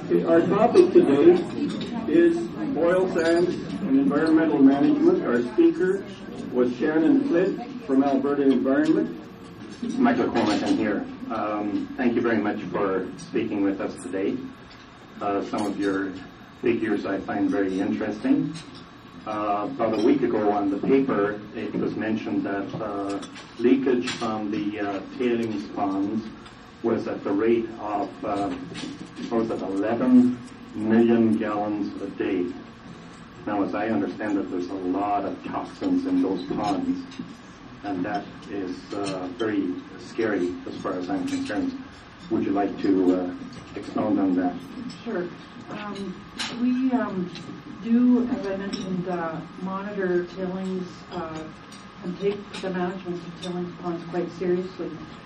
Okay, our topic today is oil sands and environmental management. Our speaker was Shannon Flint from Alberta Environment. Michael Cormack here. Thank you very much for speaking with us today. Some of your figures I find very interesting. About a week ago on the paper, it was mentioned that leakage from the tailings ponds was at the rate of, 11 million gallons a day. Now, as I understand it, there's a lot of toxins in those ponds, and that is very scary as far as I'm concerned. Would you like to expound on that? Sure. We do, as I mentioned, monitor tailings and take the management of tailings ponds quite seriously.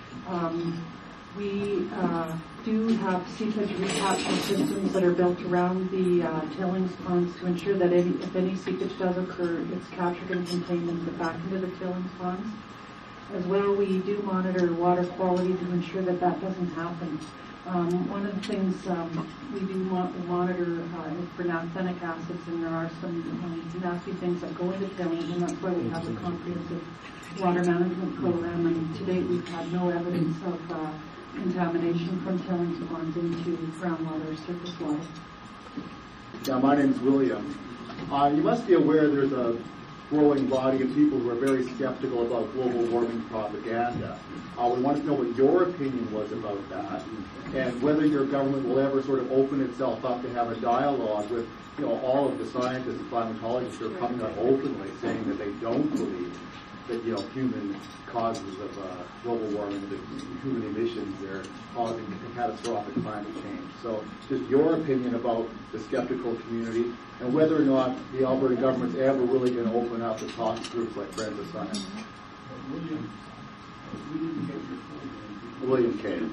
We do have seepage recapture systems that are built around the tailings ponds to ensure that if any seepage does occur, it's captured and contained and put back into the tailings ponds. As well, we do monitor water quality to ensure that that doesn't happen. One of the things we do monitor is for naphthenic acids, and there are some nasty things that go into tailings, and that's why we have a comprehensive water management program. And to date, we've had no evidence of contamination from tailings ponds into groundwater or surface water. Yeah, my name's William. You must be aware there's a growing body of people who are very skeptical about global warming propaganda. We want to know what your opinion was about that, and whether your government will ever sort of open itself up to have a dialogue with, all of the scientists and climatologists who are coming out openly saying that they don't believe that, human causes of global warming, the human emissions, they're causing catastrophic climate change. So just your opinion about the skeptical community and whether or not the Alberta government's ever really going to open up to talk to groups like Friends of Science. William Kane.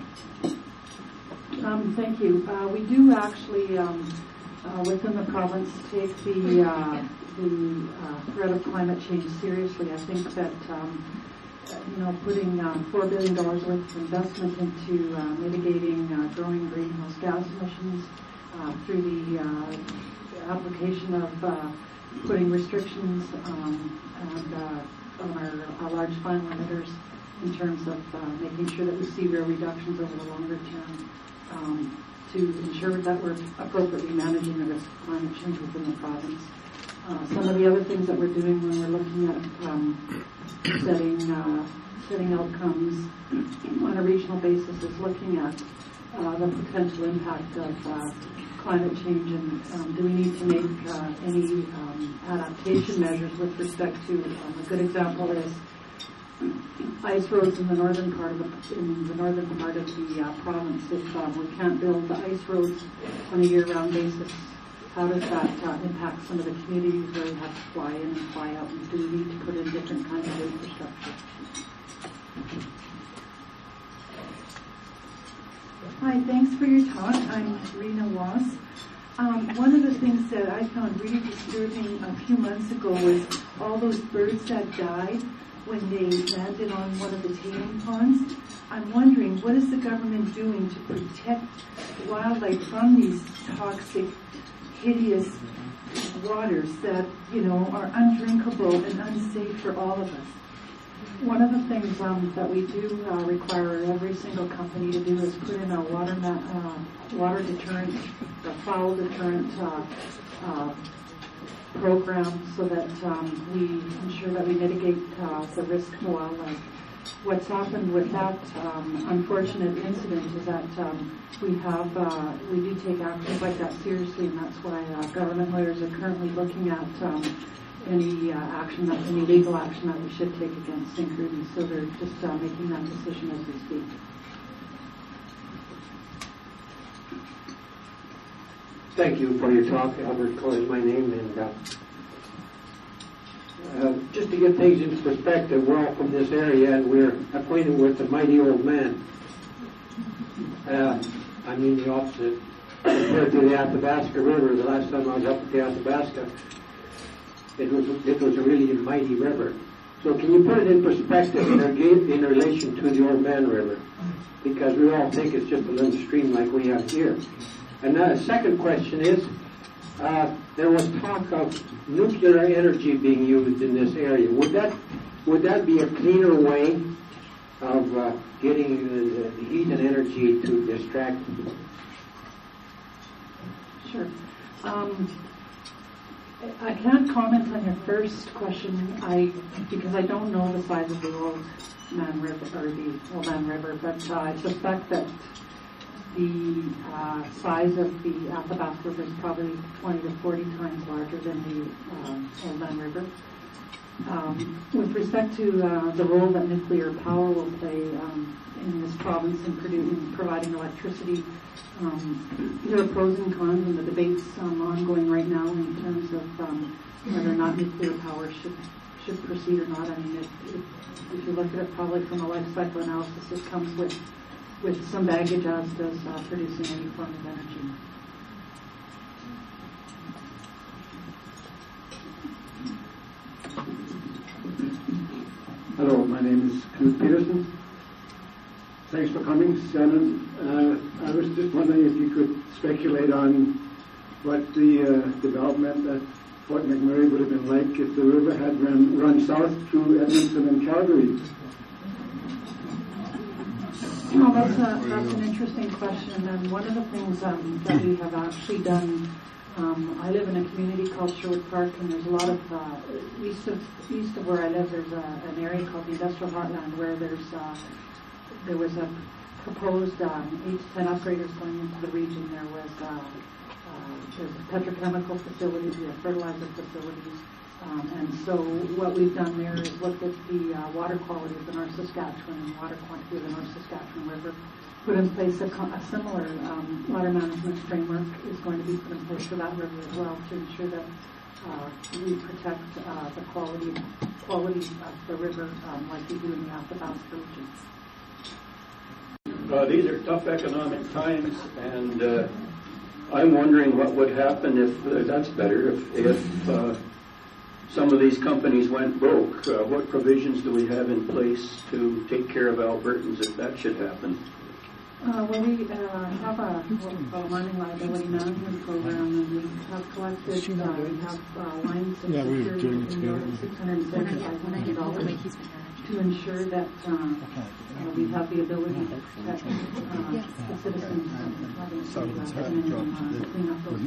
Thank you. We do actually, within the province, take the threat of climate change seriously. I think that putting $4 billion worth of investment into mitigating growing greenhouse gas emissions through the application of putting restrictions on our large fine limiters in terms of making sure that we see real reductions over the longer term to ensure that we're appropriately managing the risk of climate change within the province. Some of the other things that we're doing when we're looking at setting outcomes on a regional basis is looking at the potential impact of climate change and do we need to make any adaptation measures with respect to a good example is ice roads in the northern part of the province. If we can't build the ice roads on a year-round basis, how does that impact some of the communities where we have to fly in and fly out? And do we need to put in different kinds of infrastructure? Hi, thanks for your talk. I'm Rena Wass. One of the things that I found really disturbing a few months ago was all those birds that died when they landed on one of the tailing ponds. I'm wondering, what is the government doing to protect wildlife from these toxic, hideous waters that, are undrinkable and unsafe for all of us? One of the things that we do require every single company to do is put in a water deterrent, a foul deterrent program so that we ensure that we mitigate the risk to wildlife. What's happened with that unfortunate incident is that we do take actions like that seriously, and that's why government lawyers are currently looking at any legal action that we should take against Syncrude. So they're just making that decision as we speak. Thank you for your talk. Albert Coy is my name, and just to get things into perspective, we're all from this area, and we're acquainted with the mighty old man. I mean the opposite. Compared to the Athabasca River, the last time I was up at the Athabasca, it was a really mighty river. So can you put it in perspective in relation to the Old Man River? Because we all think it's just a little stream like we have here. And the second question is, there was talk of nuclear energy being used in this area. Would that be a cleaner way of getting the heat and energy to distract? Sure. I can't comment on your first question because I don't know the size of the Old Man River or the Old Man River, but I suspect that the size of the Athabasca River is probably 20 to 40 times larger than the Old Man River. With respect to the role that nuclear power will play in this province in providing electricity, there are pros and cons, and the debate's ongoing right now in terms of whether or not nuclear power should proceed or not. I mean, if you look at it probably from a life cycle analysis, it comes with some baggage, as does producing any form of energy. Hello, my name is Knut Peterson. Thanks for coming, Shannon. I was just wondering if you could speculate on what the development at Fort McMurray would have been like if the river had run south through Edmonton and Calgary. Well, that's an interesting question, and one of the things that we have actually done. I live in a community called Sherwood Park, and there's a lot of east of where I live. There's an area called the Industrial Heartland where there was a proposed 8 to 10 upgraders going into the region. There's petrochemical facilities, we have fertilizer facilities, and so what we've done there is looked at the water quality of the North Saskatchewan and water quantity of the North Saskatchewan River. Put in place a similar water management framework is going to be put in place for that river as well to ensure that we protect the quality of the river like we do in the Athabasca region. These are tough economic times, and I'm wondering what would happen if that's better if some of these companies went broke. What provisions do we have in place to take care of Albertans if that should happen? Well, we have what we call a mining liability management program, and we have collected, we have lines of security in $675 million to ensure that we have the ability to protect the citizens and clean up those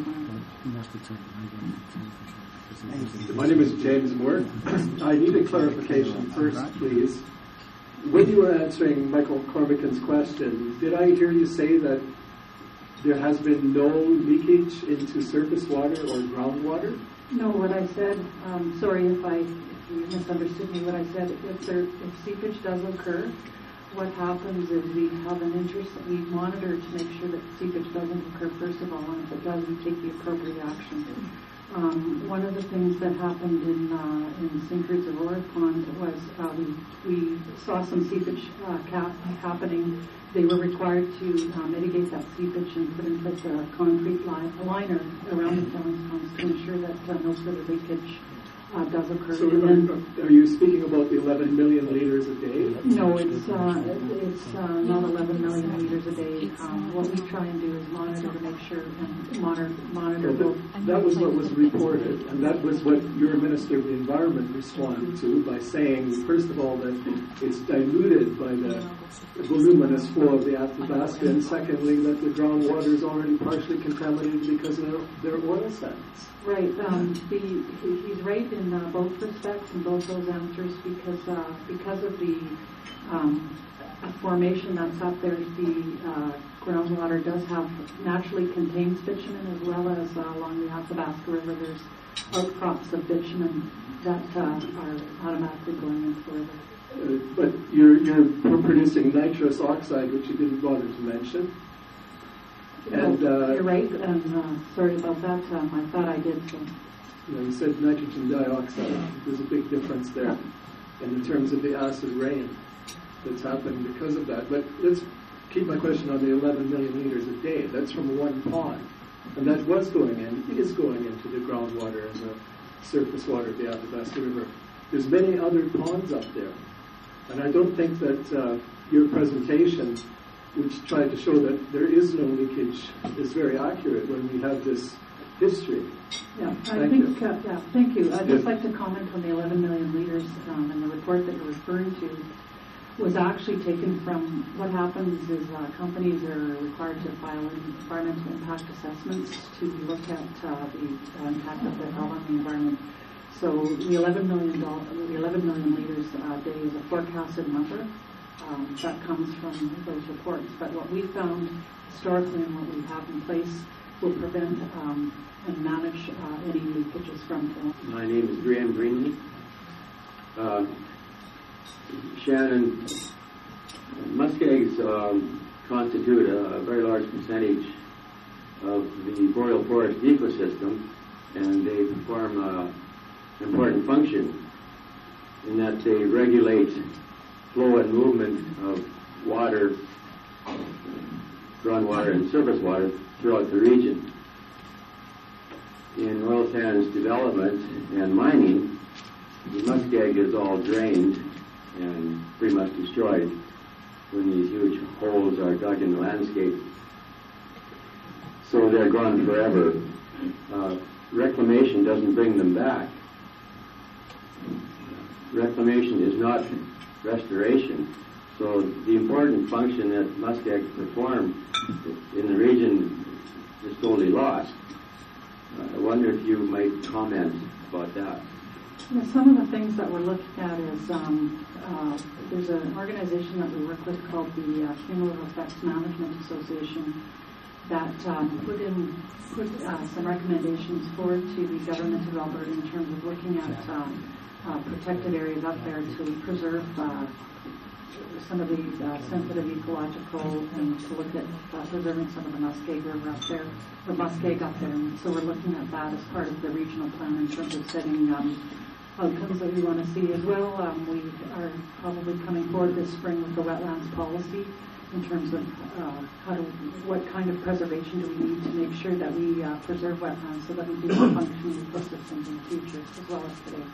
mines. My name is James Moore. I need a clarification first, please. When you were answering Michael Cormican's question, did I hear you say that there has been no leakage into surface water or groundwater? No, what I said, sorry if you misunderstood me, what I said, if seepage does occur, what happens is we have an interest, we monitor to make sure that seepage doesn't occur first of all, and if it does, we take the appropriate action. One of the things that happened in St. Cruz of Ore Pond was we saw some seepage happening. They were required to mitigate that seepage and put in place a concrete liner around the tailings ponds to ensure that no further leakage does occur. So are you speaking about the 11 million liters a day? No, it's not 11 million liters a day. What we try and do is monitor to make sure and monitor both. That was what was reported, and that was what your Minister of the Environment responded to by saying, first of all, that it's diluted by the voluminous flow of the Athabasca, and secondly, that the groundwater is already partially contaminated because of their oil sands. Right. He's right in both respects in both those answers because of the formation that's up there. The groundwater does have naturally contains bitumen as well as along the Athabasca River. There's outcrops of bitumen that are automatically going into the river. But you're producing nitrous oxide, which you didn't bother to mention. And you're right, and sorry about that. I thought I did. So. You said nitrogen dioxide. There's a big difference there in terms of the acid rain that's happened because of that. But let's keep my question on the 11 million liters a day. That's from one pond. And that was going in, is going into the groundwater and the surface water of the Athabasca River. There's many other ponds up there. And I don't think that your presentation which tried to show that there is no leakage, is very accurate when we have this history. Yeah, I Thank think, you. thank you. I'd just Yes. like to comment on the 11 million liters and the report that you're referring to was actually taken from what happens is companies are required to file environmental impact assessments to look at the impact of their health on the environment. So the 11 million liters a day is a forecasted number that comes from those reports. But what we found historically and what we have in place will prevent and manage any leakages from film. My name is Graham Greenlee. Shannon, muskegs constitute a very large percentage of the boreal forest ecosystem, and they perform an important function in that they regulate flow and movement of water, groundwater and surface water throughout the region. In oil sands development and mining, the muskeg is all drained and pretty much destroyed when these huge holes are dug in the landscape. So they're gone forever. Reclamation doesn't bring them back. Reclamation is not restoration. So the important function that muskegs perform in the region is totally lost. I wonder if you might comment about that. Yeah, some of the things that we're looking at is there's an organization that we work with called the Cumulative Effects Management Association that put some recommendations forward to the government of Alberta in terms of looking at protected areas up there to preserve some of the sensitive ecological and to look at preserving some of the muskeg river up there, the muskeg up there. And so we're looking at that as part of the regional plan in terms of setting outcomes that we want to see as well. We are probably coming forward this spring with the wetlands policy in terms of what kind of preservation do we need to make sure that we preserve wetlands so that we do have functioning ecosystems in the future as well as today.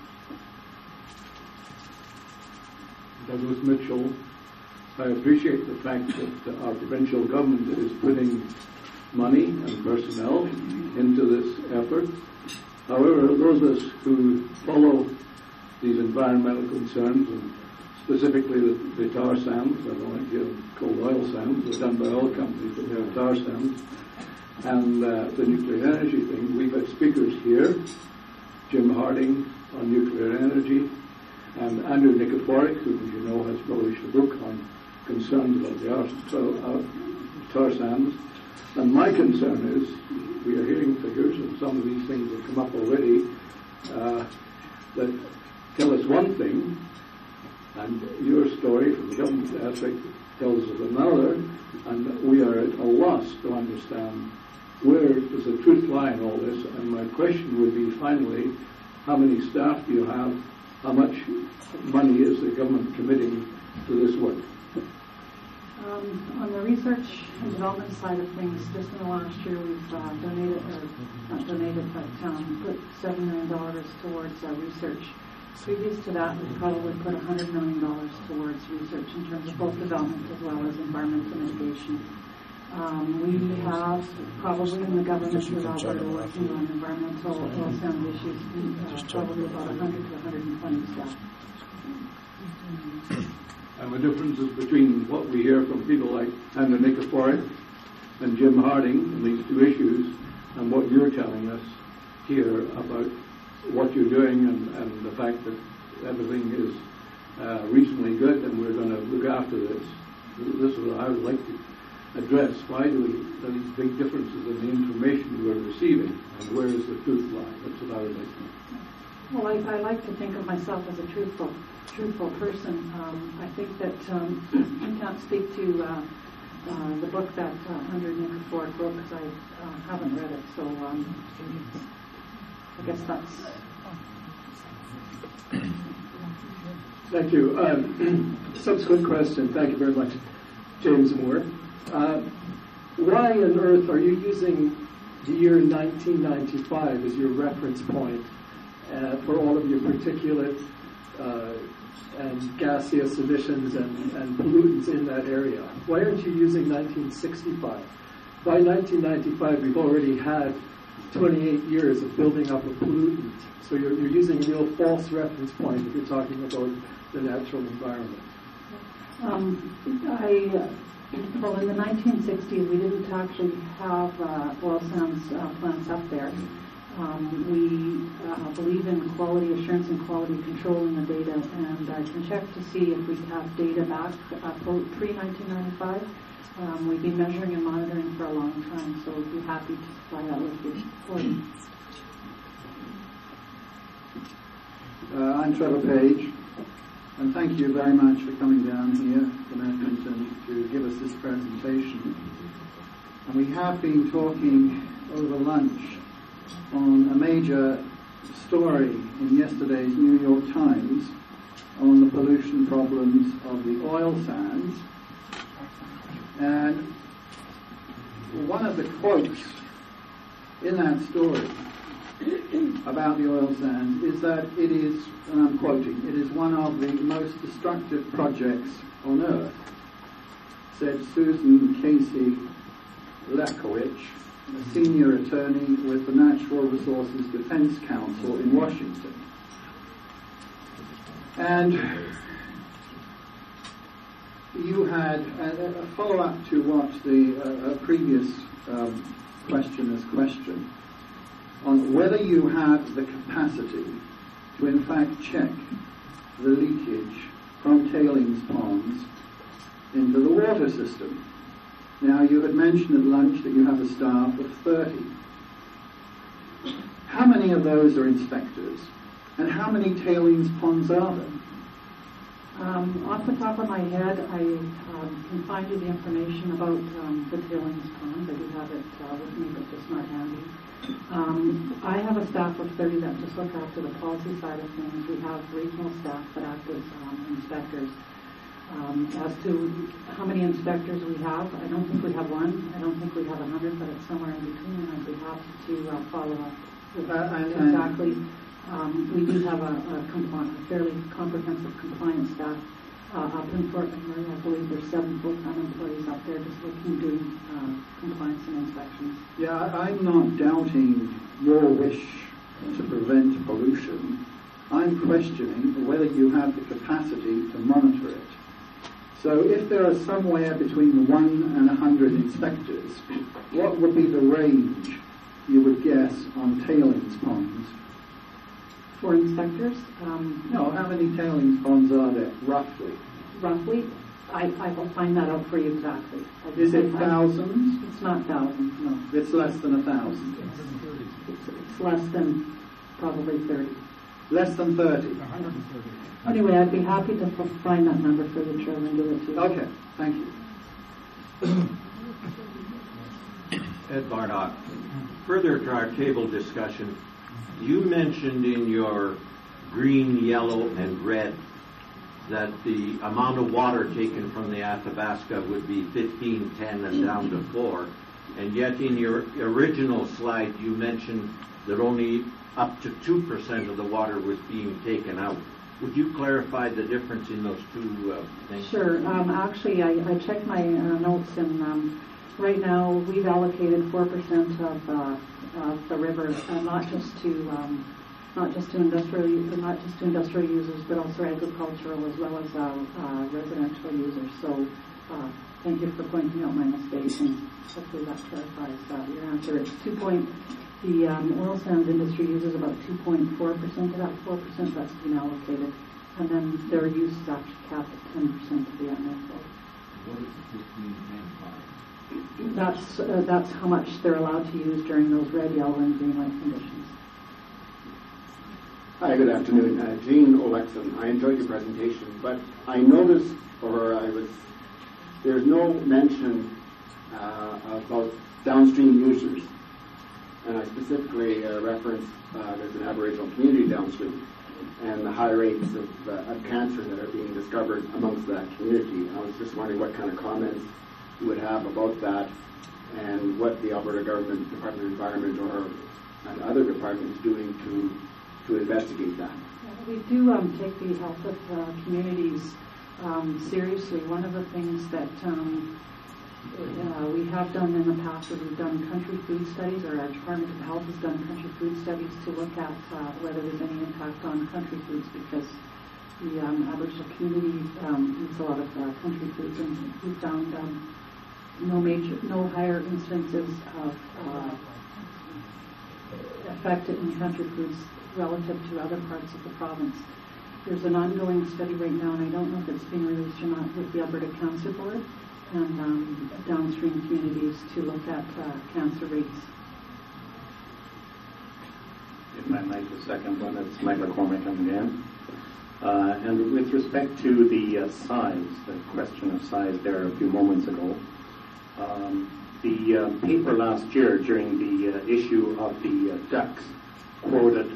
Douglas Mitchell. I appreciate the fact that our provincial government is putting money and personnel into this effort. However, those of us who follow these environmental concerns, and specifically the tar sands, I don't like to call oil sands, they're done by oil companies, but they're tar sands, and the nuclear energy thing. We've had speakers here, Jim Harding on nuclear energy, and Andrew Nikiforuk, who, as you know, has published a book on concerns about the tar sands. And my concern is, we are hearing figures, and some of these things have come up already, that tell us one thing, and your story from the government aspect tells us another, and we are at a loss to understand where does the truth lie in all this. And my question would be, finally, how many staff do you have? How much money is the government committing to this work? On the research and development side of things, just in the last year we've donated, or not donated, but put $7 million towards research. Previous to that, we probably put $100 million towards research in terms of both development as well as environmental mitigation. We have probably in the government of Alberta working on environmental oil sand issues, probably about 100 to 120 staff. And the differences between what we hear from people like Andrew Nikiforuk and Jim Harding on these two issues and what you're telling us here about what you're doing and the fact that everything is reasonably good and we're going to look after this. This is what I would like to address. Why do these big differences in the information we're receiving, and where is the truth lie? That's what I would like to know. Well, I like to think of myself as a truthful person. I think that I can't speak to the book that Andrew Nikiforuk wrote because I haven't read it. So I guess that's. Thank you. Subsequent question. Thank you very much, James Moore. Why on earth are you using the year 1995 as your reference point for all of your particulate and gaseous emissions and pollutants in that area. Why aren't you using 1965? By 1995, we've already had 28 years of building up a pollutant. So you're using a real false reference point if you're talking about the natural environment. Well, in the 1960s, we didn't actually have oil sands plants up there. We believe in quality assurance and quality control in the data, and I can check to see if we have data back pre-1995. We've been measuring and monitoring for a long time, so we'd be happy to supply that with you. I'm Trevor Page, and thank you very much for coming down here from Edmonton to give us this presentation. And we have been talking over lunch on a major story in yesterday's New York Times on the pollution problems of the oil sands. And one of the quotes in that story about the oil sands is that it is, and I'm quoting, it is one of the most destructive projects on earth, said Susan Casey Lekowicz, a senior attorney with the Natural Resources Defense Council in Washington. And you had a follow-up to what the previous questioner's question on whether you have the capacity to in fact check the leakage from tailings ponds into the water system. Now, you had mentioned at lunch that you have a staff of 30. How many of those are inspectors? And how many tailings ponds are there? Off the top of my head, I can find you the information about the tailings ponds. I do have it with me, but just not handy. I have a staff of 30 that just look after the policy side of things. We have regional staff that act as inspectors. As to how many inspectors we have, I don't think we have one. I don't think we have 100, but it's somewhere in between, and I'd be happy to follow up with exactly. We do have a fairly comprehensive compliance staff up in Fort McMurray. I believe there's 7 full-time employees up there just doing compliance and inspections. Yeah, I'm not doubting your wish to prevent pollution. I'm questioning whether you have the capacity to monitor it. So if there are somewhere between 1 and 100 inspectors, what would be the range you would guess on tailings ponds? For inspectors? No, how many tailings ponds are there, roughly? Roughly? I will find that out for you exactly. Is it thousands? It's not thousands, no. It's less than 1,000? It's less than probably 30. Less than 30? 130. Anyway, I'd be happy to find that number for you, Trevor, and give it to you. Okay, thank you. Ed Bardock. Further to our table discussion, you mentioned in your green, yellow, and red that the amount of water taken from the Athabasca would be 15, 10, and down to 4. And yet in your original slide, you mentioned that only up to 2% of the water was being taken out. Would you clarify the difference in those two things? Sure. Actually, I checked my notes, and right now we've allocated 4% of the river, not just to industrial users, but also agricultural as well as residential users. So, thank you for pointing out my mistake, and hopefully that clarifies your answer. It's the oil sands industry uses about 2.4% of that 4% that's been allocated, and then their use is actually capped at 10% of the MFO. What is the 15 and 5? That's how much they're allowed to use during those red, yellow, and green light conditions. Hi, good afternoon. Gene Olexon. I enjoyed your presentation, but I noticed, there's no mention about downstream users. And I specifically referenced there's an Aboriginal community downstream and the high rates of cancer that are being discovered amongst that community. I was just wondering what kind of comments you would have about that and what the Alberta Government, Department of Environment, or and other departments doing to investigate that. We do take the health of communities seriously. One of the things that we have done in the past is we've done country food studies, or our Department of Health has done country food studies to look at whether there's any impact on country foods, because the Aboriginal community eats a lot of country foods, and we found no higher instances of effect in country foods relative to other parts of the province. There's an ongoing study right now, and I don't know if it's being released or not, with the Alberta Cancer Board and downstream communities to look at cancer rates. If I might, the second one, it's Mike McCormick again. And with respect to the size, the question of size there a few moments ago, the paper last year during the issue of the ducks quoted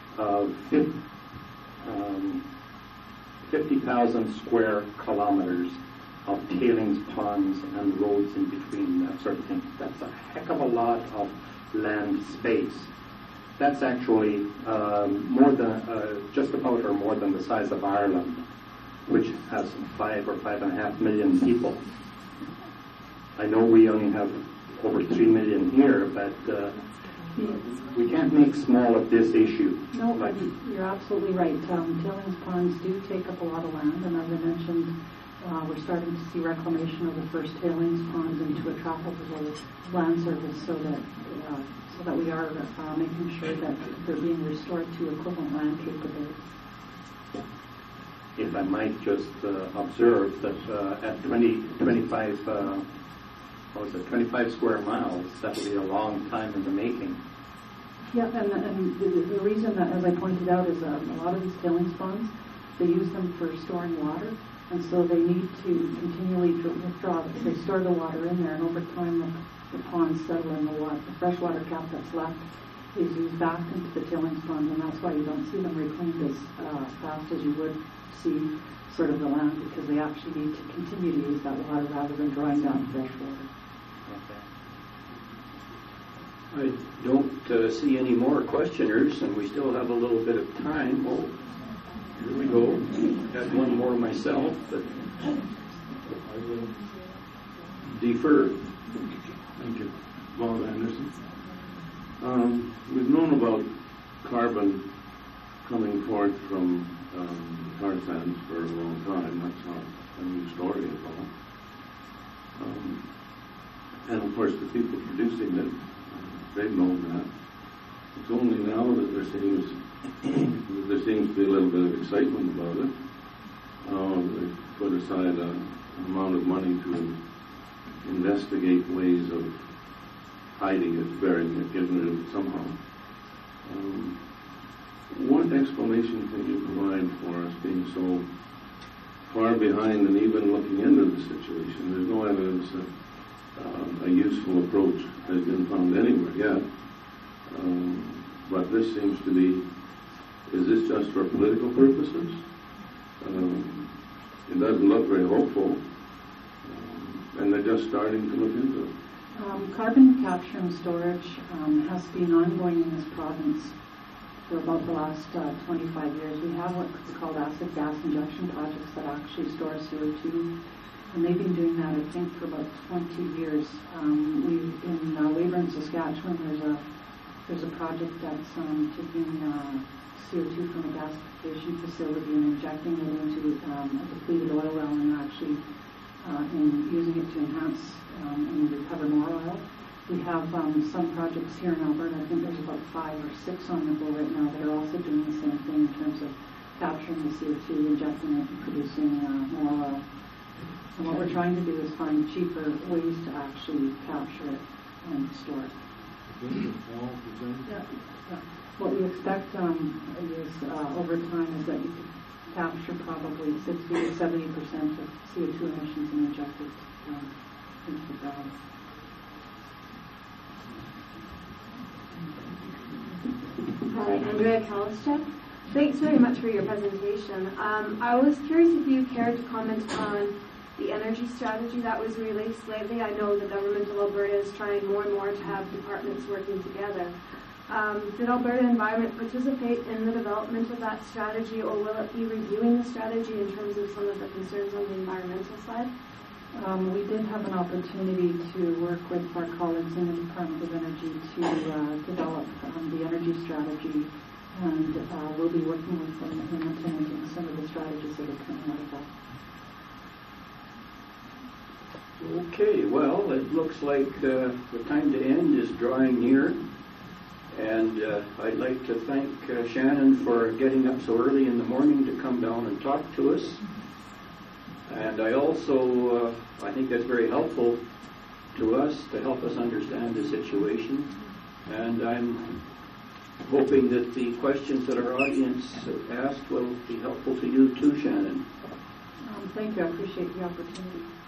50,000 square kilometers of tailings ponds and roads in between, that sort of thing. That's a heck of a lot of land space. That's actually more than just about or more than the size of Ireland, which has 5 or 5.5 million people. I know we only have over 3 million here, but we can't make small of this issue. No, you're absolutely right. Tailings ponds do take up a lot of land, and as I mentioned, we're starting to see reclamation of the first tailings ponds into a trackable land surface, so that we are making sure that they're being restored to equivalent land capability. If I might just observe that at 25 square miles, that will be a long time in the making. Yeah, and the reason that, as I pointed out, is a lot of these tailings ponds, they use them for storing water, and so they need to continually withdraw. They store the water in there, and over time the ponds settle in the water. The freshwater cap that's left is used back into the tailings ponds, and that's why you don't see them reclaimed as fast as you would see sort of the land, because they actually need to continue to use that water rather than drawing down fresh water. I don't see any more questioners, and we still have a little bit of time. Oh, here we go. Had one more myself, but I will defer. Thank you. Bob Anderson. We've known about carbon coming forth from tar sands for a long time. That's not a new story at all. And of course, the people producing it, they've known that. It's only now that there seems to be a little bit of excitement about it. They've put aside an amount of money to investigate ways of hiding it, burying it, getting rid of it somehow. What explanation can you provide for us being so far behind and even looking into the situation? There's no evidence that a useful approach has been found anywhere yet. But this seems to be, is this just for political purposes? It doesn't look very hopeful. And they're just starting to look into it. Carbon capture and storage has been ongoing in this province for about the last 25 years. We have what's called acid gas injection projects that actually store CO2, and they've been doing that, I think, for about 20 years. In Weyburn, Saskatchewan, there's a project that's taking CO2 from a gasification facility and injecting it into a depleted oil well and actually and using it to enhance and recover more oil. We have some projects here in Alberta. I think there's about 5 or 6 on the go right now that are also doing the same thing in terms of capturing the CO2, injecting it, and producing more oil. And what we're trying to do is find cheaper ways to actually capture it and store it. What we expect is over time is that you could capture probably 60 to 70% of CO2 emissions and inject it into the ground. Hi, Andrea Kalischek. Thanks very much for your presentation. I was curious if you cared to comment on the energy strategy that was released lately. I know the government of Alberta is trying more and more to have departments working together. Did Alberta Environment participate in the development of that strategy, or will it be reviewing the strategy in terms of some of the concerns on the environmental side? We did have an opportunity to work with our colleagues in the Department of Energy to develop the energy strategy, and we'll be working with them in implementing some of the strategies that are coming out of that. Okay, well, it looks like the time to end is drawing near, and I'd like to thank Shannon for getting up so early in the morning to come down and talk to us. And I also, I think that's very helpful to us to help us understand the situation. And I'm hoping that the questions that our audience asked will be helpful to you too, Shannon. Thank you. I appreciate the opportunity.